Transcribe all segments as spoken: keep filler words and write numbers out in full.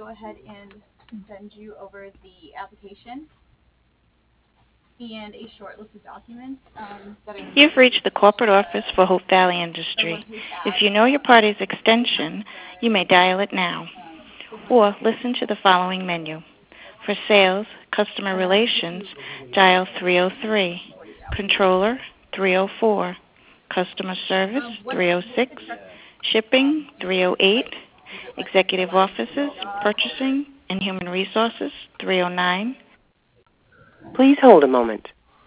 go ahead and send you over the application and a short list of documents um, that I need. You've reached the corporate office for Hope Valley Industry. If you know your party's extension, you may dial it now, or listen to the following menu. For sales, customer relations, dial three oh three, controller three oh four, customer service three oh six, shipping three oh eight, executive offices, purchasing, and human resources three oh nine. Please hold a moment.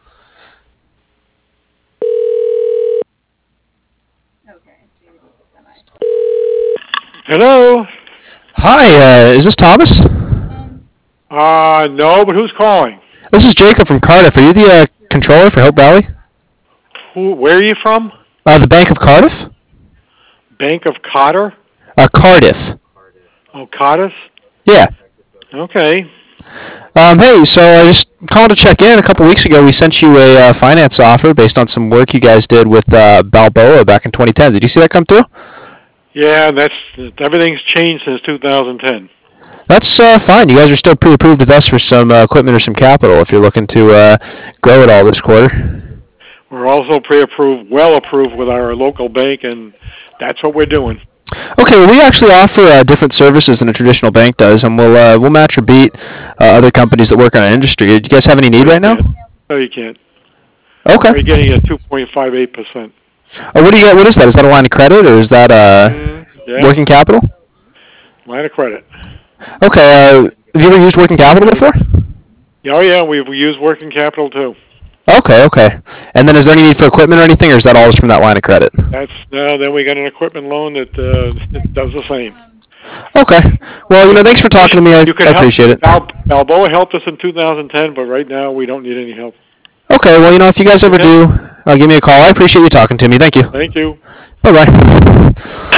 Hello? Hi, uh, is this Thomas? Uh, no, but who's calling? This is Jacob from Cardiff. Are you the uh, controller for Hope Valley? Who? Where are you from? Uh, the Bank of Cardiff? Bank of Cotter? Uh, Cardiff. Oh, Cottis? Yeah. Okay. Um, hey, so I just called to check in. A couple weeks ago, we sent you a uh, finance offer based on some work you guys did with uh, Balboa back in twenty ten. Did you see that come through? Yeah, that's everything's changed since two thousand ten. That's uh, fine. You guys are still pre-approved with us for some uh, equipment or some capital if you're looking to uh, grow it all this quarter. We're also pre-approved, well-approved with our local bank, and that's what we're doing. Okay, well, we actually offer uh, different services than a traditional bank does, and we'll uh, we'll match or beat uh, other companies that work on our industry. Do you guys have any need right now? No, you can't. Okay. We're getting a two point five eight percent. Oh, what do you get? What is that? Is that a line of credit or is that uh, Mm, yeah. working capital? Line of credit. Okay. Uh, have you ever used working capital before? Oh, yeah, we've we use working capital, too. Okay, okay. And then is there any need for equipment or anything, or is that all just from that line of credit? That's no. Then we got an equipment loan that uh, does the same. Okay. Well, you know, thanks for talking to me. I, You could I appreciate help, it. Bal- Balboa helped us in two thousand ten, but right now we don't need any help. Okay. Well, you know, if you guys ever do, uh, give me a call. I appreciate you talking to me. Thank you. Thank you. Bye-bye.